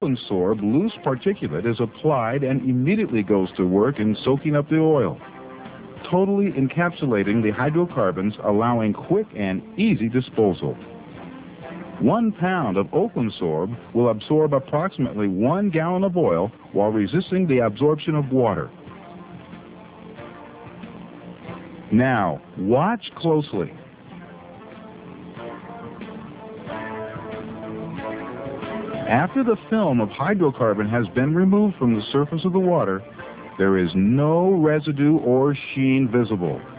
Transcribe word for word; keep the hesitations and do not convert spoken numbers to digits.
Opensorb loose particulate is applied and immediately goes to work in soaking up the oil, totally encapsulating the hydrocarbons, allowing quick and easy disposal. One pound of Opensorb will absorb approximately one gallon of oil while resisting the absorption of water. Now, watch closely. After the film of hydrocarbon has been removed from the surface of the water, there is no residue or sheen visible.